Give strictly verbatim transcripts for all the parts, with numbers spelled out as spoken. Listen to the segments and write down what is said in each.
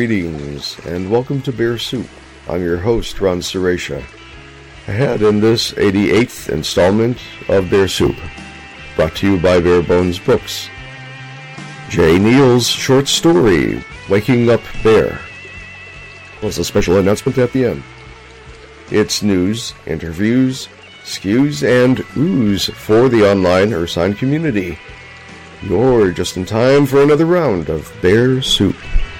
Greetings, and welcome to Bear Soup. I'm your host, Ron Suresha. Ahead in this eighty-eighth installment of Bear Soup, brought to you by Bare Bones Books. Jay Neal's short story, Waking Up Bear. Plus a special announcement at the end. It's news, interviews, skews, and ooze for the online Ursine community. You're just in time for another round of Bear Soup.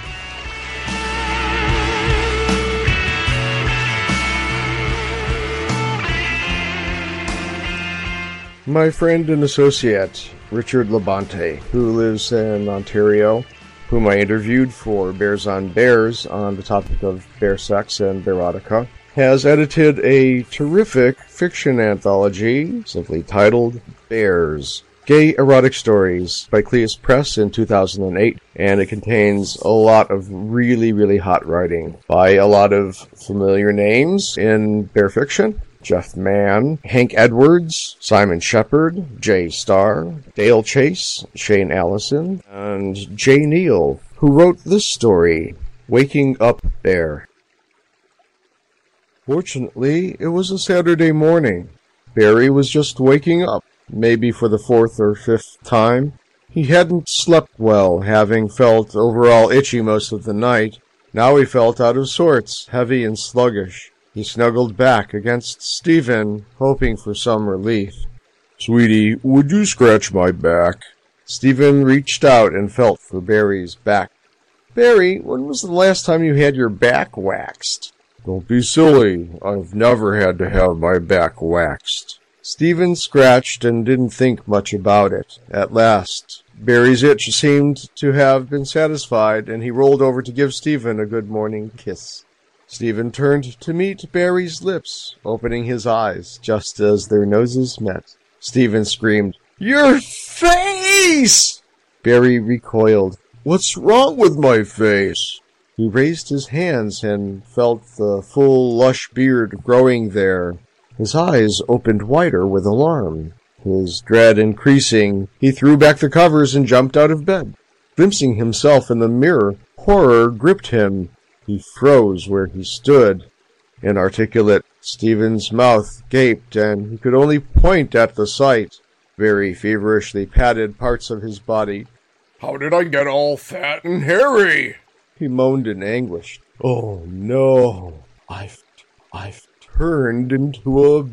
My friend and associate, Richard Labonte, who lives in Ontario, whom I interviewed for Bears on Bears on the topic of bear sex and bearotica, has edited a terrific fiction anthology simply titled Bears, Gay Erotic Stories by Cleis Press in two thousand eight, and it contains a lot of really, really hot writing by a lot of familiar names in bear fiction. Jeff Mann, Hank Edwards, Simon Shepard, Jay Starr, Dale Chase, Shane Allison, and Jay Neal, who wrote this story, Waking Up Bear. Fortunately, it was a Saturday morning. Barry was just waking up, maybe for the fourth or fifth time. He hadn't slept well, having felt overall itchy most of the night. Now he felt out of sorts, heavy and sluggish. He snuggled back against Stephen, hoping for some relief. "Sweetie, would you scratch my back?" Stephen reached out and felt for Barry's back. "Barry, when was the last time you had your back waxed?" "Don't be silly. I've never had to have my back waxed." Stephen scratched and didn't think much about it. At last, Barry's itch seemed to have been satisfied, and he rolled over to give Stephen a good morning kiss. Stephen turned to meet Barry's lips, opening his eyes just as their noses met. Stephen screamed, "Your face!" Barry recoiled. "What's wrong with my face?" He raised his hands and felt the full, lush beard growing there. His eyes opened wider with alarm. His dread increasing, he threw back the covers and jumped out of bed. Glimpsing himself in the mirror, horror gripped him. He froze where he stood. Inarticulate, Stephen's mouth gaped, and he could only point at the sight. Barry feverishly patted parts of his body. "How did I get all fat and hairy?" He moaned in anguish. "Oh, no. I've, I've turned into a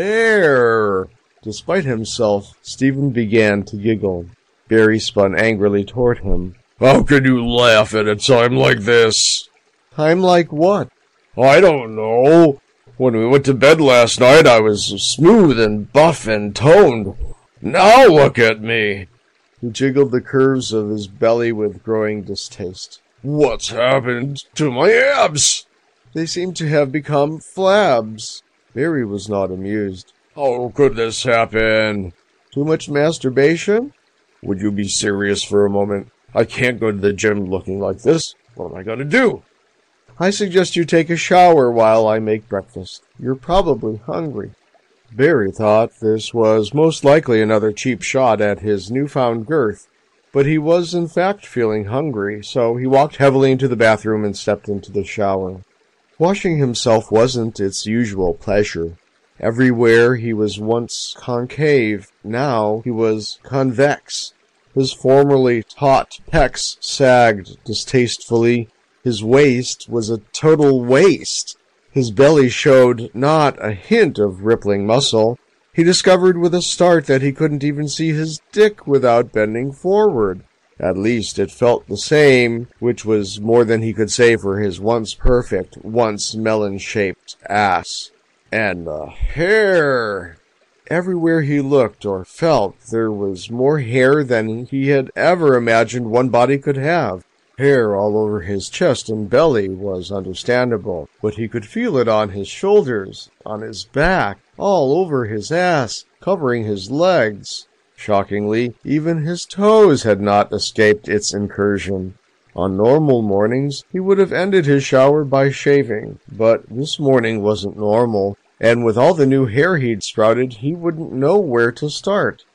bear." Despite himself, Stephen began to giggle. Barry spun angrily toward him. "How can you laugh at a time like this?" "Time like what?" "I don't know. When we went to bed last night, I was smooth and buff and toned. Now look at me." He jiggled the curves of his belly with growing distaste. "What's happened to my abs?" "They seem to have become flabs." Barry was not amused. "How could this happen?" "Too much masturbation?" "Would you be serious for a moment? I can't go to the gym looking like this. What am I going to do?" "I suggest you take a shower while I make breakfast. You're probably hungry." Barry thought this was most likely another cheap shot at his newfound girth, but he was in fact feeling hungry, so he walked heavily into the bathroom and stepped into the shower. Washing himself wasn't its usual pleasure. Everywhere he was once concave, now he was convex. His formerly taut pecs sagged distastefully. His waist was a total waste. His belly showed not a hint of rippling muscle. He discovered with a start that he couldn't even see his dick without bending forward. At least it felt the same, which was more than he could say for his once perfect, once melon-shaped ass. And the hair! Everywhere he looked or felt, there was more hair than he had ever imagined one body could have. Hair all over his chest and belly was understandable, but he could feel it on his shoulders, on his back, all over his ass, covering his legs. Shockingly, even his toes had not escaped its incursion. On normal mornings, he would have ended his shower by shaving, but this morning wasn't normal, and with all the new hair he'd sprouted, he wouldn't know where to start.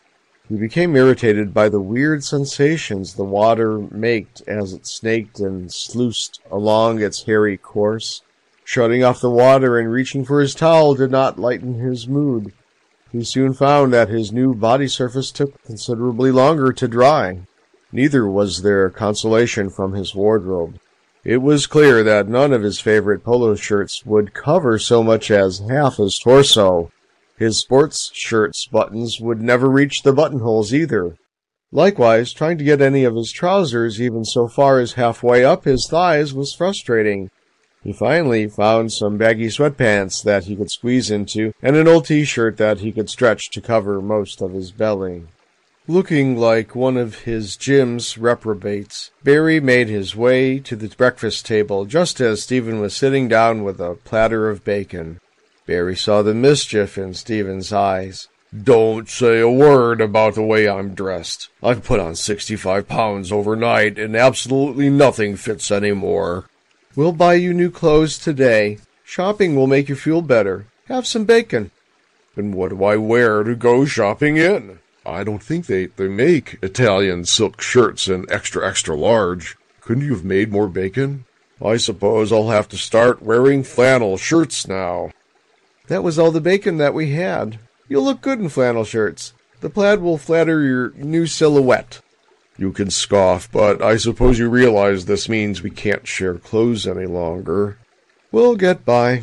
He became irritated by the weird sensations the water made as it snaked and sluiced along its hairy course. Shutting off the water and reaching for his towel did not lighten his mood. He soon found that his new body surface took considerably longer to dry. Neither was there consolation from his wardrobe. It was clear that none of his favorite polo shirts would cover so much as half his torso. His sports shirts' buttons would never reach the buttonholes either. Likewise, trying to get any of his trousers even so far as halfway up his thighs was frustrating. He finally found some baggy sweatpants that he could squeeze into, and an old t-shirt that he could stretch to cover most of his belly. Looking like one of his gym's reprobates, Barry made his way to the breakfast table just as Stephen was sitting down with a platter of bacon. Barry saw the mischief in Stephen's eyes. "Don't say a word about the way I'm dressed. I've put on sixty-five pounds overnight, and absolutely nothing fits anymore." "We'll buy you new clothes today. Shopping will make you feel better. Have some bacon." "And what do I wear to go shopping in? I don't think they, they make Italian silk shirts in extra extra large. Couldn't you have made more bacon? I suppose I'll have to start wearing flannel shirts now." "That was all the bacon that we had. You'll look good in flannel shirts. The plaid will flatter your new silhouette." "You can scoff, but I suppose you realize this means we can't share clothes any longer." "We'll get by."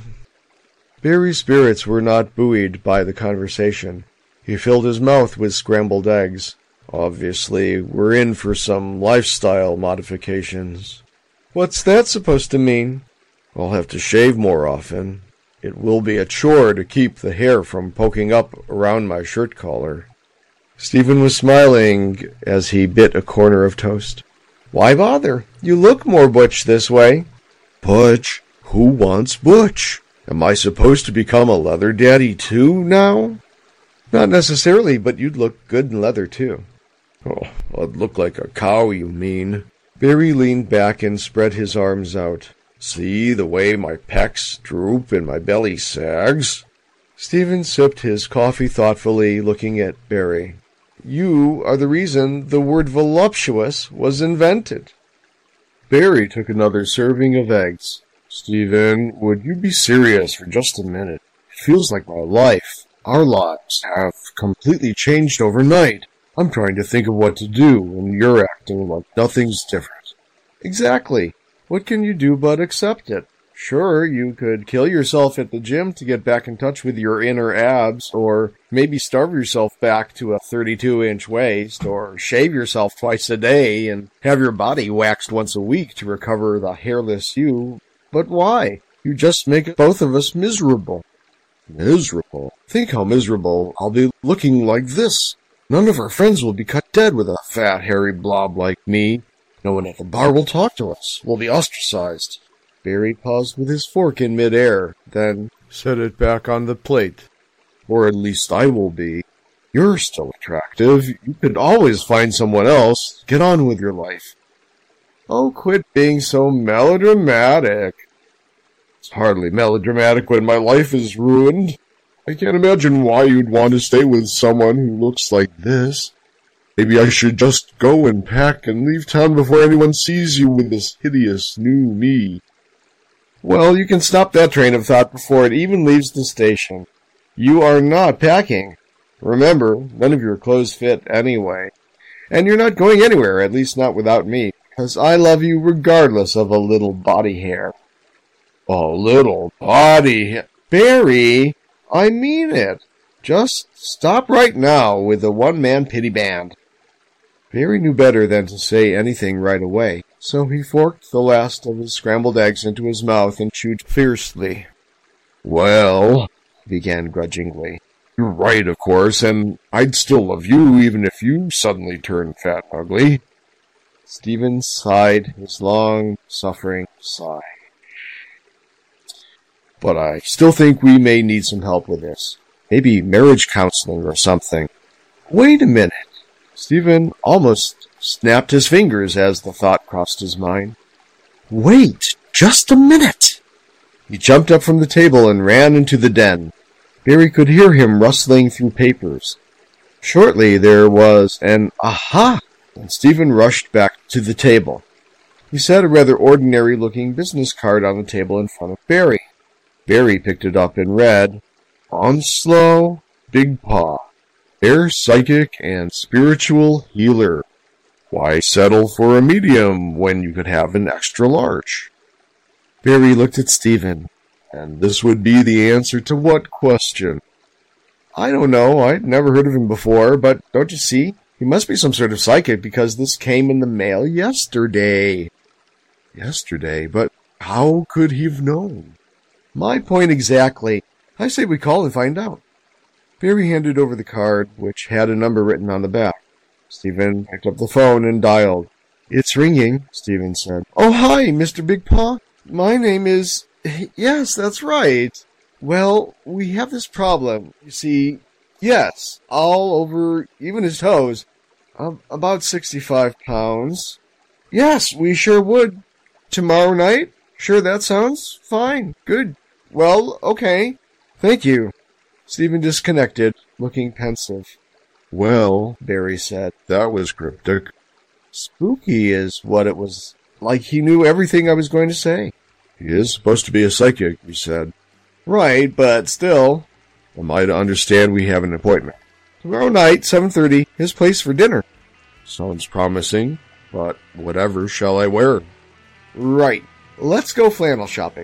Barry's spirits were not buoyed by the conversation. He filled his mouth with scrambled eggs. Obviously, we're in for some lifestyle modifications. "What's that supposed to mean?" "I'll have to shave more often. It will be a chore to keep the hair from poking up around my shirt collar." Stephen was smiling as he bit a corner of toast. "Why bother? You look more butch this way." "Butch? Who wants butch? Am I supposed to become a leather daddy too now?" "Not necessarily, but you'd look good in leather too." "Oh, I'd look like a cow, you mean?" Barry leaned back and spread his arms out. "See the way my pecs droop and my belly sags?" Stephen sipped his coffee thoughtfully, looking at Barry. "You are the reason the word voluptuous was invented." Barry took another serving of eggs. "Stephen, would you be serious for just a minute? It feels like my life, our lives, have completely changed overnight. I'm trying to think of what to do, and you're acting like nothing's different." "Exactly. What can you do but accept it? Sure, you could kill yourself at the gym to get back in touch with your inner abs, or maybe starve yourself back to a thirty-two inch waist, or shave yourself twice a day and have your body waxed once a week to recover the hairless you. But why? You just make both of us miserable." "Miserable? Think how miserable I'll be looking like this. None of our friends will be cut dead with a fat, hairy blob like me. No one at the bar will talk to us. We'll be ostracized." Barry paused with his fork in midair, then set it back on the plate. "Or at least I will be. You're still attractive. You could always find someone else. Get on with your life." "Oh, quit being so melodramatic." "It's hardly melodramatic when my life is ruined. I can't imagine why you'd want to stay with someone who looks like this. Maybe I should just go and pack and leave town before anyone sees you with this hideous new me." "Well, you can stop that train of thought before it even leaves the station. You are not packing. Remember, none of your clothes fit anyway. And you're not going anywhere, at least not without me, because I love you regardless of a little body hair." "A little body hair?" "Barry, I mean it. Just stop right now with the one-man pity band." Barry knew better than to say anything right away, so he forked the last of his scrambled eggs into his mouth and chewed fiercely. "Well," he began grudgingly, "you're right, of course, and I'd still love you even if you suddenly turned fat and ugly." Stephen sighed his long, suffering sigh. "But I still think we may need some help with this. Maybe marriage counseling or something." "Wait a minute." Stephen almost snapped his fingers as the thought crossed his mind. "Wait just a minute!" He jumped up from the table and ran into the den. Barry could hear him rustling through papers. Shortly there was an aha, and Stephen rushed back to the table. He set a rather ordinary-looking business card on the table in front of Barry. Barry picked it up and read, Onslow Bigpaw, Air Psychic and Spiritual Healer. Why settle for a medium when you could have an extra large? Barry looked at Stephen. And this would be the answer to what question? I don't know. I'd never heard of him before, but don't you see? He must be some sort of psychic because this came in the mail yesterday. Yesterday? But how could he have known? My point exactly. I say we call and find out. Barry handed over the card, which had a number written on the back. Stephen picked up the phone and dialed. It's ringing, Stephen said. Oh, hi, Mister Bigpaw. My name is... Yes, that's right. Well, we have this problem. You see, yes, all over, even his toes. Um, about sixty-five pounds. Yes, we sure would. Tomorrow night? Sure, that sounds fine. Good. Well, okay. Thank you. Stephen disconnected, looking pensive. Well, Barry said. That was cryptic. Spooky is what it was. Like he knew everything I was going to say. He is supposed to be a psychic, you said. Right, but still. Am I to understand we have an appointment? Tomorrow night, seven thirty, his place for dinner. Sounds promising, but whatever shall I wear? Right. Let's go flannel shopping.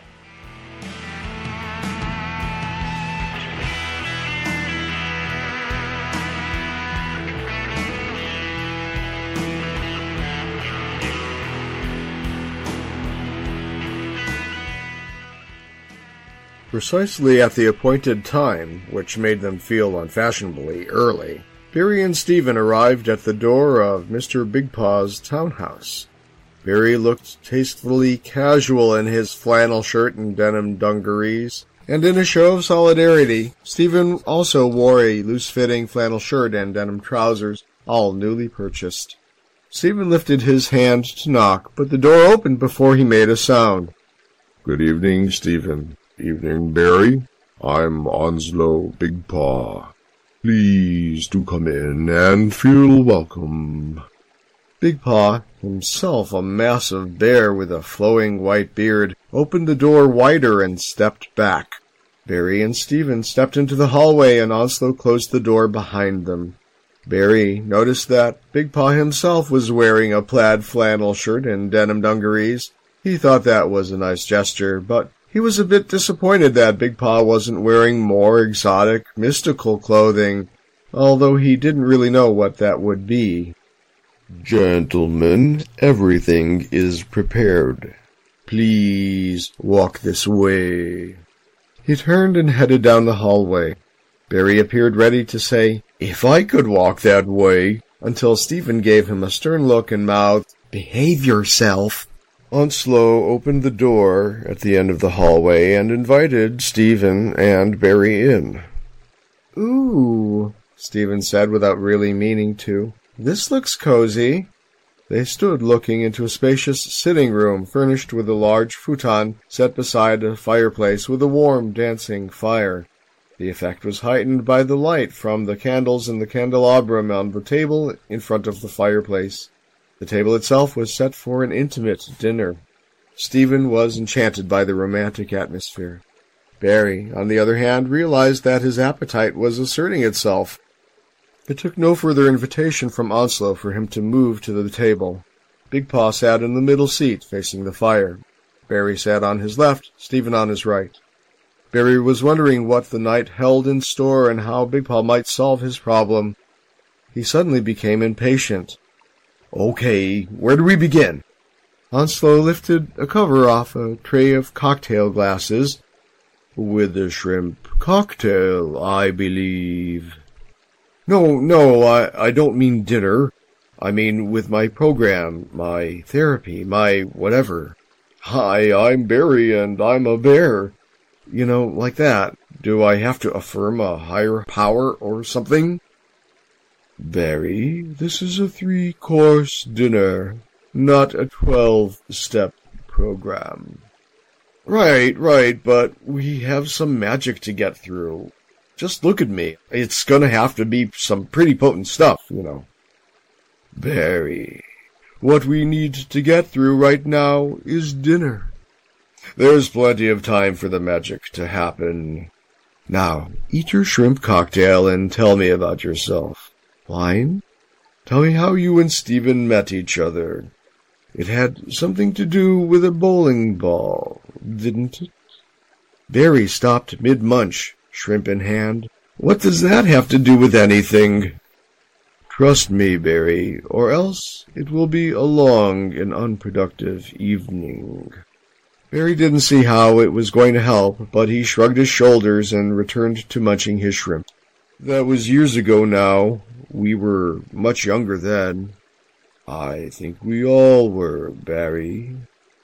Precisely at the appointed time, which made them feel unfashionably early, Barry and Stephen arrived at the door of Mister Bigpaw's townhouse. Barry looked tastefully casual in his flannel shirt and denim dungarees, and in a show of solidarity, Stephen also wore a loose-fitting flannel shirt and denim trousers, all newly purchased. Stephen lifted his hand to knock, but the door opened before he made a sound. Good evening, Stephen. Evening, Barry. I'm Onslow Bigpaw. Please do come in and feel welcome. Bigpaw, himself a massive bear with a flowing white beard, opened the door wider and stepped back. Barry and Stephen stepped into the hallway, and Onslow closed the door behind them. Barry noticed that Bigpaw himself was wearing a plaid flannel shirt and denim dungarees. He thought that was a nice gesture, but he was a bit disappointed that Bigpaw wasn't wearing more exotic, mystical clothing, although he didn't really know what that would be. Gentlemen, everything is prepared. Please walk this way. He turned and headed down the hallway. Barry appeared ready to say, If I could walk that way, until Stephen gave him a stern look and mouthed, Behave yourself. Onslow opened the door at the end of the hallway and invited Stephen and Barry in. Ooh, Stephen said without really meaning to. This looks cozy. They stood looking into a spacious sitting room furnished with a large futon set beside a fireplace with a warm, dancing fire. The effect was heightened by the light from the candles in the candelabrum on the table in front of the fireplace. The table itself was set for an intimate dinner. Stephen was enchanted by the romantic atmosphere. Barry, on the other hand, realized that his appetite was asserting itself. It took no further invitation from Onslow for him to move to the table. Bigpaw sat in the middle seat, facing the fire. Barry sat on his left, Stephen on his right. Barry was wondering what the night held in store and how Bigpaw might solve his problem. He suddenly became impatient. Okay, where do we begin? Onslow lifted a cover off a tray of cocktail glasses. With a shrimp cocktail, I believe. No, no, I, I don't mean dinner. I mean with my program, my therapy, my whatever. Hi, I'm Barry, and I'm a bear. You know, like that. Do I have to affirm a higher power or something? Barry, this is a three-course dinner, not a twelve-step program. Right, right, but we have some magic to get through. Just look at me. It's gonna have to be some pretty potent stuff, you know. Barry, what we need to get through right now is dinner. There's plenty of time for the magic to happen. Now, eat your shrimp cocktail and tell me about yourself. Wine? Tell me how you and Stephen met each other. It had something to do with a bowling ball, didn't it? Barry stopped mid-munch, shrimp in hand. What does that have to do with anything? Trust me, Barry, or else it will be a long and unproductive evening. Barry didn't see how it was going to help, but he shrugged his shoulders and returned to munching his shrimp. That was years ago now. We were much younger then. I think we all were, Barry.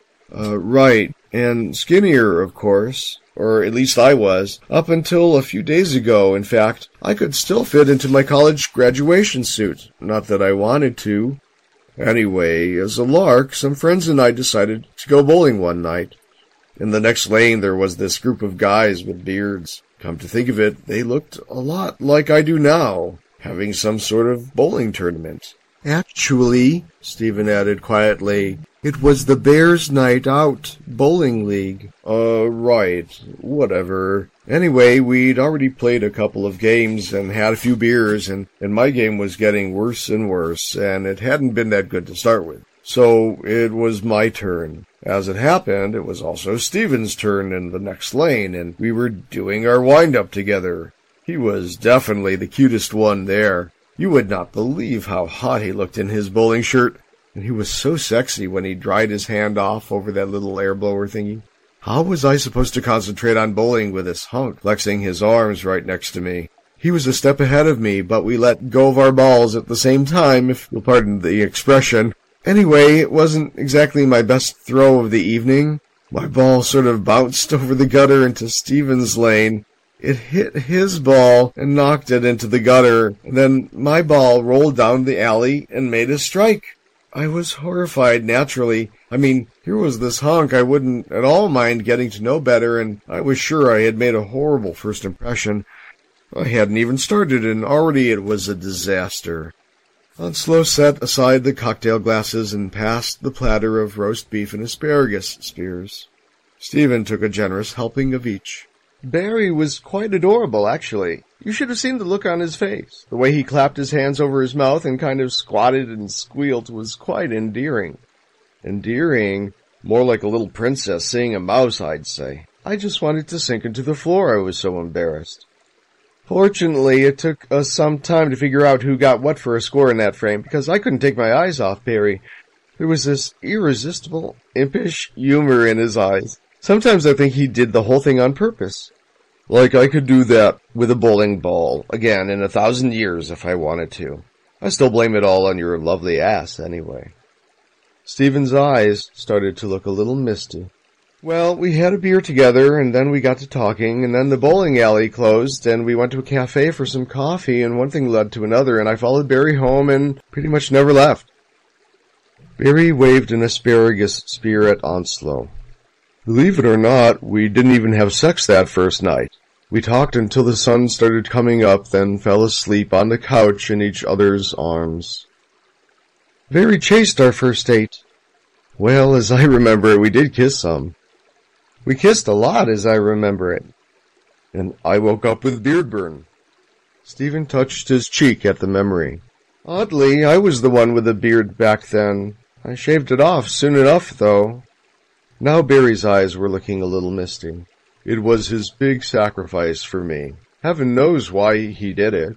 Uh, right, and skinnier, of course. Or at least I was. Up until a few days ago, in fact, I could still fit into my college graduation suit. Not that I wanted to. Anyway, as a lark, some friends and I decided to go bowling one night. In the next lane there was this group of guys with beards. Come to think of it, they looked a lot like I do now, having some sort of bowling tournament. Actually, Stephen added quietly, it was the Bears' Night Out Bowling League. Uh, right. Whatever. Anyway, we'd already played a couple of games and had a few beers, and, and my game was getting worse and worse, and it hadn't been that good to start with. So it was my turn. As it happened, it was also Stephen's turn in the next lane, and we were doing our wind-up together. He was definitely the cutest one there. You would not believe how hot he looked in his bowling shirt, and he was so sexy when he dried his hand off over that little air blower thingy. How was I supposed to concentrate on bowling with this hunk flexing his arms right next to me? He was a step ahead of me, but we let go of our balls at the same time, if you'll pardon the expression. Anyway, it wasn't exactly my best throw of the evening. My ball sort of bounced over the gutter into Stephen's lane. It hit his ball and knocked it into the gutter. Then my ball rolled down the alley and made a strike. I was horrified, naturally. I mean, here was this hunk I wouldn't at all mind getting to know better, and I was sure I had made a horrible first impression. I hadn't even started, and already it was a disaster. Onslow set aside the cocktail glasses and passed the platter of roast beef and asparagus spears. Stephen took a generous helping of each. Barry was quite adorable, actually. You should have seen the look on his face. The way he clapped his hands over his mouth and kind of squatted and squealed was quite endearing. Endearing? More like a little princess seeing a mouse, I'd say. I just wanted to sink into the floor, I was so embarrassed. Fortunately, it took us some time to figure out who got what for a score in that frame, because I couldn't take my eyes off Barry. There was this irresistible, impish humor in his eyes. Sometimes I think he did the whole thing on purpose. Like I could do that with a bowling ball, again, in a thousand years if I wanted to. I still blame it all on your lovely ass, anyway. Stephen's eyes started to look a little misty. Well, we had a beer together, and then we got to talking, and then the bowling alley closed, and we went to a cafe for some coffee, and one thing led to another, and I followed Barry home and pretty much never left. Barry waved an asparagus spear at Onslow. Believe it or not, we didn't even have sex that first night. We talked until the sun started coming up, then fell asleep on the couch in each other's arms. Very chaste, our first date. Well, as I remember it, we did kiss some. We kissed a lot, as I remember it. And I woke up with beard burn. Stephen touched his cheek at the memory. Oddly, I was the one with the beard back then. I shaved it off soon enough, though. Now Barry's eyes were looking a little misty. It was his big sacrifice for me. Heaven knows why he did it.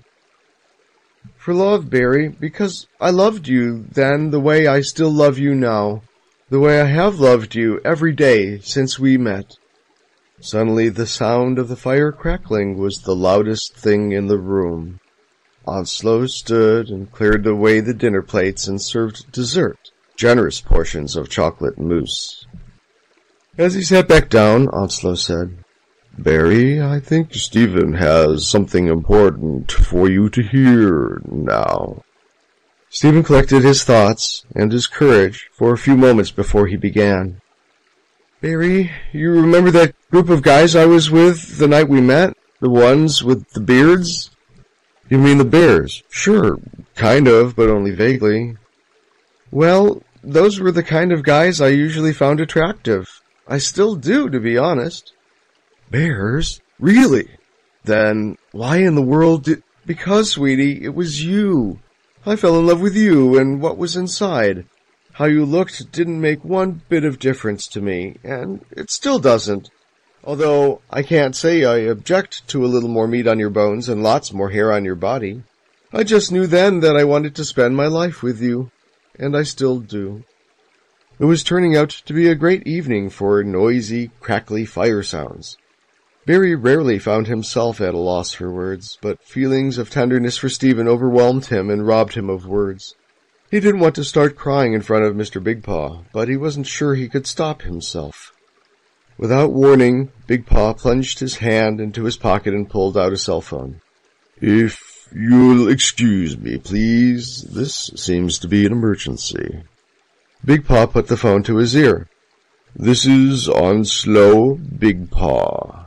For love, Barry, because I loved you then the way I still love you now. The way I have loved you every day since we met. Suddenly the sound of the fire crackling was the loudest thing in the room. Onslow stood and cleared away the dinner plates and served dessert, generous portions of chocolate mousse. As he sat back down, Onslow said, Barry, I think Stephen has something important for you to hear now. Stephen collected his thoughts and his courage for a few moments before he began. Barry, you remember that group of guys I was with the night we met? The ones with the beards? You mean the bears? Sure, kind of, but only vaguely. Well, those were the kind of guys I usually found attractive. I still do, to be honest. Bears? Really? Then why in the world did... Because, sweetie, it was you. I fell in love with you and what was inside. How you looked didn't make one bit of difference to me, and it still doesn't. Although I can't say I object to a little more meat on your bones and lots more hair on your body. I just knew then that I wanted to spend my life with you, and I still do. It was turning out to be a great evening for noisy, crackly fire sounds. Barry rarely found himself at a loss for words, but feelings of tenderness for Stephen overwhelmed him and robbed him of words. He didn't want to start crying in front of Mister Bigpaw, but he wasn't sure he could stop himself. Without warning, Bigpaw plunged his hand into his pocket and pulled out a cell phone. If you'll excuse me, please, this seems to be an emergency. Bigpaw put the phone to his ear. This is Onslow Bigpaw.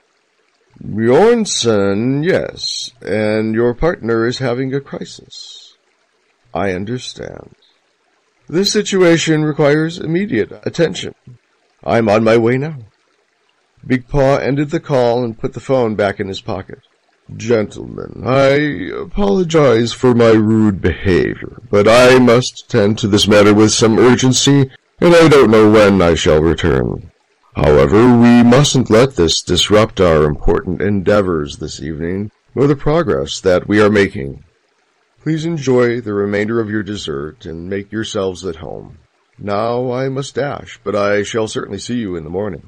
Bjornson, yes, and your partner is having a crisis. I understand. This situation requires immediate attention. I'm on my way now. Bigpaw ended the call and put the phone back in his pocket. Gentlemen, I apologize for my rude behavior, but I must tend to this matter with some urgency, and I don't know when I shall return. However, we mustn't let this disrupt our important endeavors this evening, nor the progress that we are making. Please enjoy the remainder of your dessert and make yourselves at home. Now I must dash, but I shall certainly see you in the morning.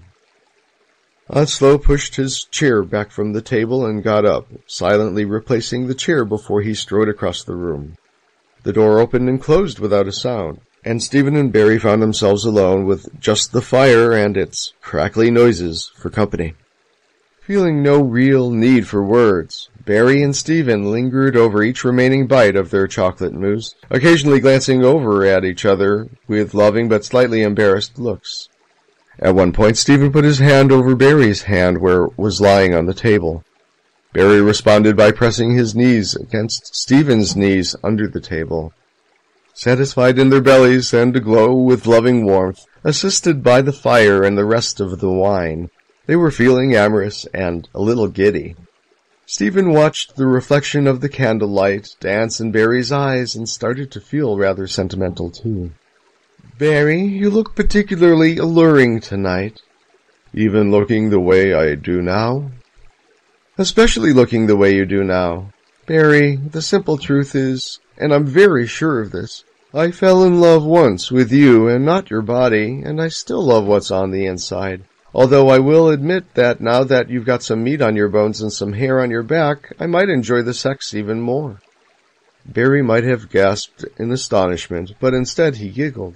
Onslow pushed his chair back from the table and got up, silently replacing the chair before he strode across the room. The door opened and closed without a sound, and Stephen and Barry found themselves alone with just the fire and its crackly noises for company. Feeling no real need for words, Barry and Stephen lingered over each remaining bite of their chocolate mousse, occasionally glancing over at each other with loving but slightly embarrassed looks. At one point, Stephen put his hand over Barry's hand where it was lying on the table. Barry responded by pressing his knees against Stephen's knees under the table. Satisfied in their bellies and aglow with loving warmth, assisted by the fire and the rest of the wine, they were feeling amorous and a little giddy. Stephen watched the reflection of the candlelight dance in Barry's eyes and started to feel rather sentimental too. Barry, you look particularly alluring tonight. Even looking the way I do now? Especially looking the way you do now. Barry, the simple truth is, and I'm very sure of this, I fell in love once with you and not your body, and I still love what's on the inside. Although I will admit that now that you've got some meat on your bones and some hair on your back, I might enjoy the sex even more. Barry might have gasped in astonishment, but instead he giggled.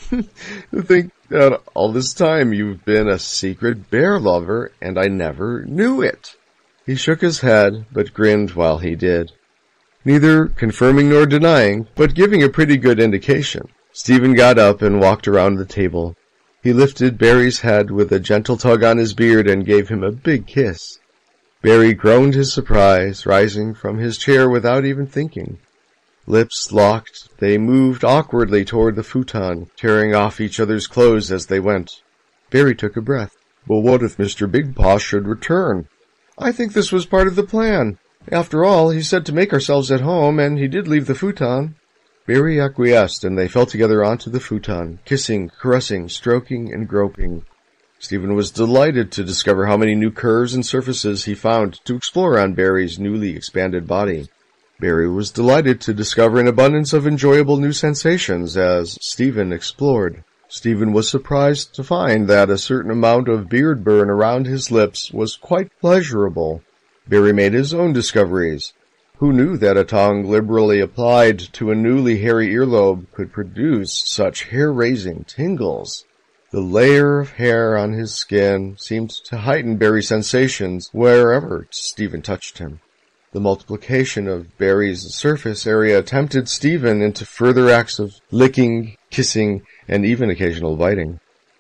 To think that all this time you've been a secret bear lover, and I never knew it. He shook his head, but grinned while he did. Neither confirming nor denying, but giving a pretty good indication. Stephen got up and walked around the table. He lifted Barry's head with a gentle tug on his beard and gave him a big kiss. Barry groaned his surprise, rising from his chair without even thinking. Lips locked, they moved awkwardly toward the futon, tearing off each other's clothes as they went. Barry took a breath. Well, what if Mister Bigpaw should return? I think this was part of the plan. After all, he said to make ourselves at home, and he did leave the futon. Barry acquiesced, and they fell together onto the futon, kissing, caressing, stroking, and groping. Stephen was delighted to discover how many new curves and surfaces he found to explore on Barry's newly expanded body. Barry was delighted to discover an abundance of enjoyable new sensations as Stephen explored. Stephen was surprised to find that a certain amount of beard burn around his lips was quite pleasurable. Barry made his own discoveries. Who knew that a tongue liberally applied to a newly hairy earlobe could produce such hair-raising tingles? The layer of hair on his skin seemed to heighten Barry's sensations wherever Stephen touched him. The multiplication of Barry's surface area tempted Stephen into further acts of licking, kissing, and even occasional biting.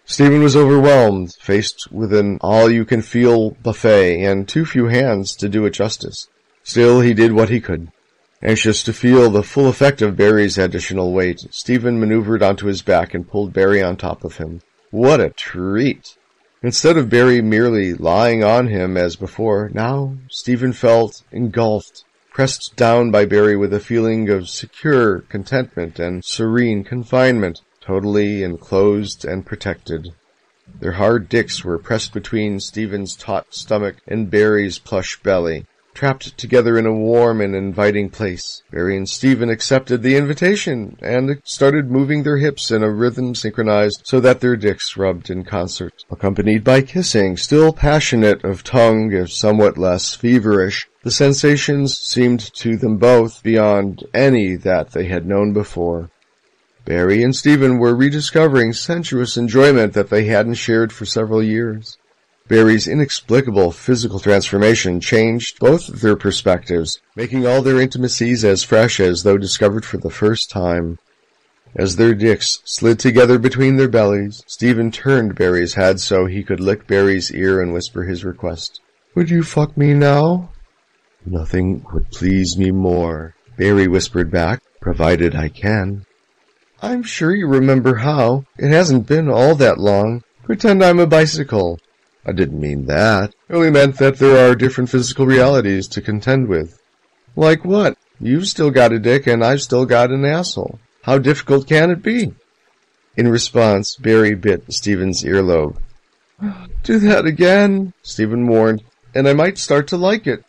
Stephen was overwhelmed, faced with an all-you-can-feel buffet and too few hands to do it justice. Still, he did what he could. Anxious to feel the full effect of Barry's additional weight, Stephen maneuvered onto his back and pulled Barry on top of him. What a treat! Instead of Barry merely lying on him as before, now Stephen felt engulfed, pressed down by Barry with a feeling of secure contentment and serene confinement, totally enclosed and protected. Their hard dicks were pressed between Stephen's taut stomach and Barry's plush belly, trapped together in a warm and inviting place. Barry and Stephen accepted the invitation and started moving their hips in a rhythm synchronized so that their dicks rubbed in concert, accompanied by kissing, still passionate of tongue if somewhat less feverish. The sensations seemed to them both beyond any that they had known before. Barry and Stephen were rediscovering sensuous enjoyment that they hadn't shared for several years. Barry's inexplicable physical transformation changed both their perspectives, making all their intimacies as fresh as though discovered for the first time. As their dicks slid together between their bellies, Stephen turned Barry's head so he could lick Barry's ear and whisper his request. "Would you fuck me now?" "Nothing would please me more," Barry whispered back, "provided I can." "I'm sure you remember how. It hasn't been all that long. Pretend I'm a bicycle." "I didn't mean that. I only meant that there are different physical realities to contend with." "Like what? You've still got a dick and I've still got an asshole. How difficult can it be?" In response, Barry bit Stephen's earlobe. "Do that again," Stephen warned, "and I might start to like it."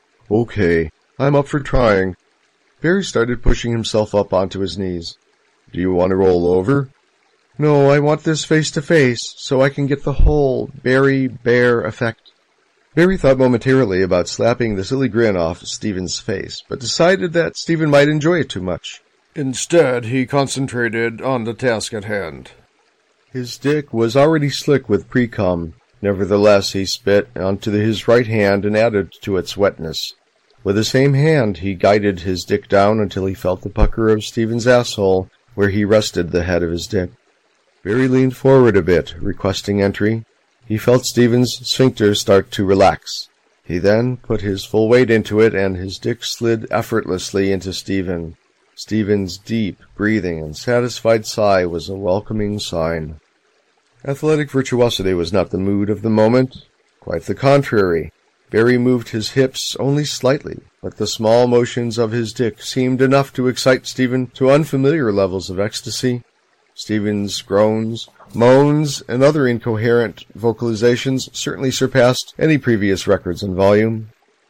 "Okay, I'm up for trying." Barry started pushing himself up onto his knees. "Do you want to roll over?" "No, I want this face-to-face, so I can get the whole Barry Bear effect." Barry thought momentarily about slapping the silly grin off Stephen's face, but decided that Stephen might enjoy it too much. Instead, he concentrated on the task at hand. His dick was already slick with pre-cum. Nevertheless, he spit onto his right hand and added to its wetness. With the same hand, he guided his dick down until he felt the pucker of Stephen's asshole, where he rested the head of his dick. Barry leaned forward a bit, requesting entry. He felt Stephen's sphincter start to relax. He then put his full weight into it, and his dick slid effortlessly into Stephen. Stephen's deep breathing and satisfied sigh was a welcoming sign. Athletic virtuosity was not the mood of the moment. Quite the contrary. Barry moved his hips only slightly, but the small motions of his dick seemed enough to excite Stephen to unfamiliar levels of ecstasy. Stephen's groans, moans, and other incoherent vocalizations certainly surpassed any previous records in volume.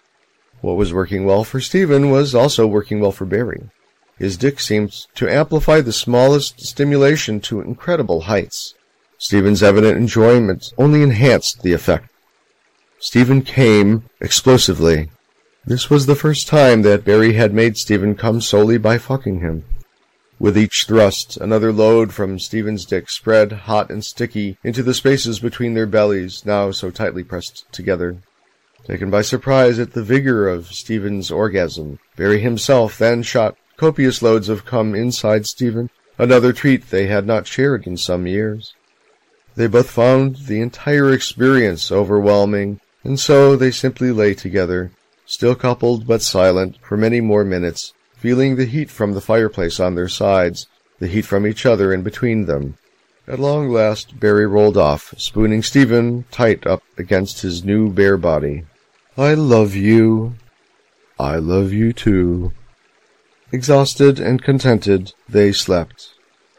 What was working well for Stephen was also working well for Barry. His dick seemed to amplify the smallest stimulation to incredible heights. Stephen's evident enjoyment only enhanced the effect. Stephen came explosively. This was the first time that Barry had made Stephen come solely by fucking him. With each thrust, another load from Stephen's dick spread, hot and sticky, into the spaces between their bellies, now so tightly pressed together. Taken by surprise at the vigor of Stephen's orgasm, Barry himself then shot copious loads of cum inside Stephen, another treat they had not shared in some years. They both found the entire experience overwhelming, and so they simply lay together, still coupled but silent, for many more minutes, feeling the heat from the fireplace on their sides, the heat from each other in between them. At long last, Barry rolled off, spooning Stephen tight up against his new bare body. "I love you." "I love you too." Exhausted and contented, they slept.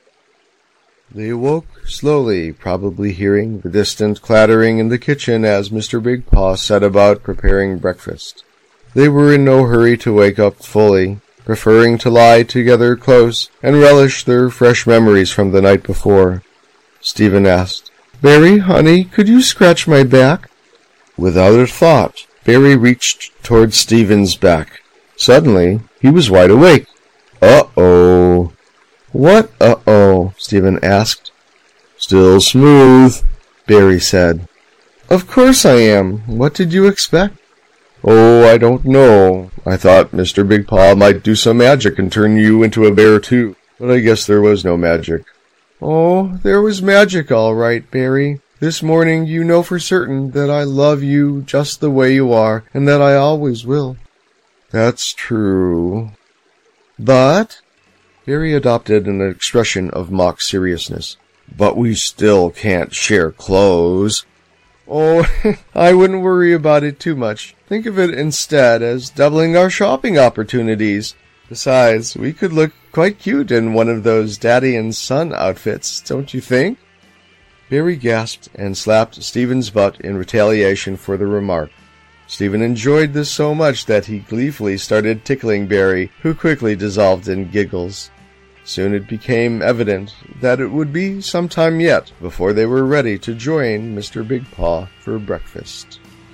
They awoke slowly, probably hearing the distant clattering in the kitchen as Mister Big Paw set about preparing breakfast. They were in no hurry to wake up fully, preferring to lie together close and relish their fresh memories from the night before. Stephen asked, "Barry, honey, could you scratch my back?" Without a thought, Barry reached toward Stephen's back. Suddenly, he was wide awake. "Uh-oh." "What uh-oh?" Stephen asked. "Still smooth," Barry said. "Of course I am. What did you expect?" "Oh, I don't know. I thought Mister Big Paw might do some magic and turn you into a bear too, but I guess there was no magic." Oh, there was magic all right, Barry. This morning you know for certain that I love you just the way you are, and that I always will. That's true. But? Barry adopted an expression of mock seriousness. But we still can't share clothes. Oh, I wouldn't worry about it too much. Think of it instead as doubling our shopping opportunities. Besides, we could look quite cute in one of those daddy and son outfits, don't you think? Barry gasped and slapped Stephen's butt in retaliation for the remark. Stephen enjoyed this so much that he gleefully started tickling Barry, who quickly dissolved in giggles. Soon it became evident that it would be some time yet before they were ready to join Mister Big Paw for breakfast.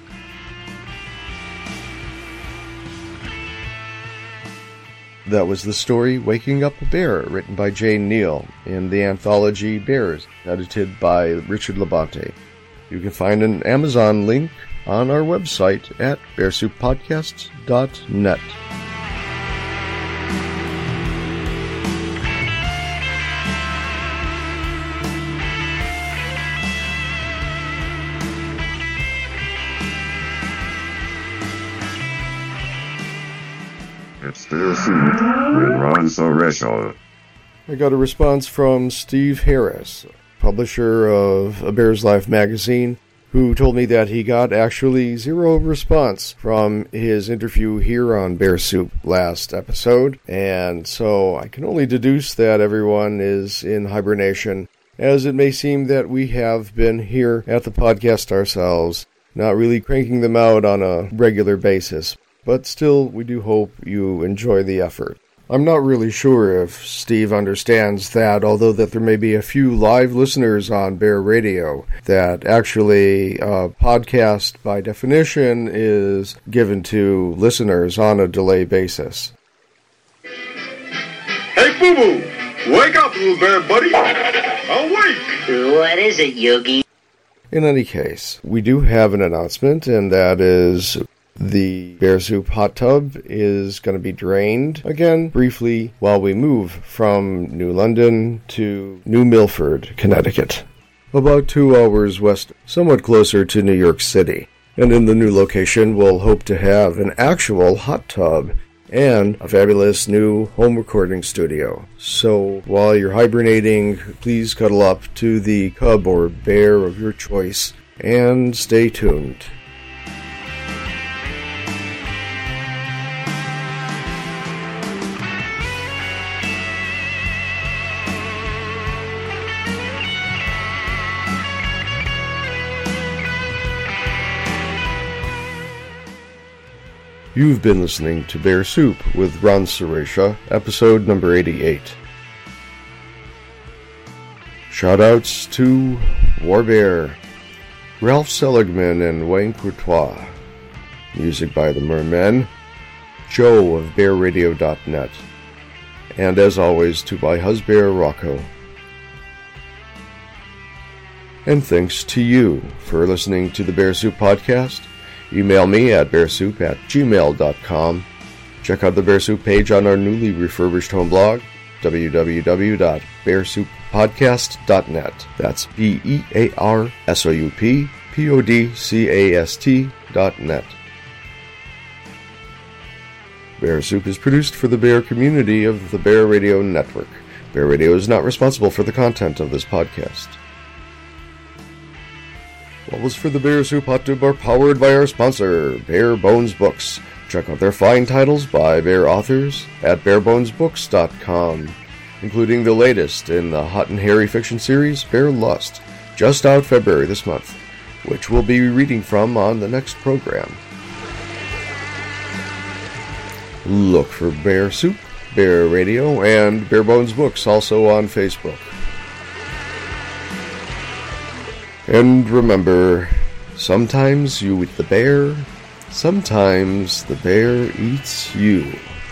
That was the story Waking Up a Bear, written by Jane Neal, in the anthology Bears, edited by Richard Labonte. You can find an Amazon link on our website at bear soup podcast dot net. It's Bear Soup with Ron Suresh. I got a response from Steve Harris, publisher of A Bear's Life magazine, who told me that he got actually zero response from his interview here on Bear Soup last episode, and so I can only deduce that everyone is in hibernation, as it may seem that we have been here at the podcast ourselves, not really cranking them out on a regular basis. But still, we do hope you enjoy the effort. I'm not really sure if Steve understands that, although that there may be a few live listeners on Bear Radio, that actually a podcast, by definition, is given to listeners on a delay basis. Hey, Boo-Boo! Wake up, little bear buddy! Awake! What is it, Yogi? In any case, we do have an announcement, and that is the Bear Soup hot tub is going to be drained again briefly while we move from New London to New Milford, Connecticut, about two hours west, somewhat closer to New York City. And in the new location, we'll hope to have an actual hot tub and a fabulous new home recording studio. So while you're hibernating, please cuddle up to the cub or bear of your choice and stay tuned. You've been listening to Bear Soup with Ron Suresh, episode number eighty-eight. Shoutouts to Warbear, Ralph Seligman, and Wayne Courtois. Music by the Mermen, Joe of bear radio dot net. And as always, to my husband Rocco. And thanks to you for listening to the Bear Soup podcast. Email me at bear soup at gmail dot com. Check out the Bear Soup page on our newly refurbished home blog, w w w dot bear soup podcast dot net. That's B E A R S O U P P O D C A S T dot net. Bear Soup is produced for the Bear community of the Bear Radio Network. Bear Radio is not responsible for the content of this podcast. Bubbles for the Bear Soup Hot Tub are powered by our sponsor, Bare Bones Books. Check out their fine titles by Bear authors at bare bones books dot com, including the latest in the hot and hairy fiction series, Bear Lust, just out February this month, which we'll be reading from on the next program. Look for Bear Soup, Bear Radio, and Bare Bones Books also on Facebook. And remember, sometimes you eat the bear, sometimes the bear eats you.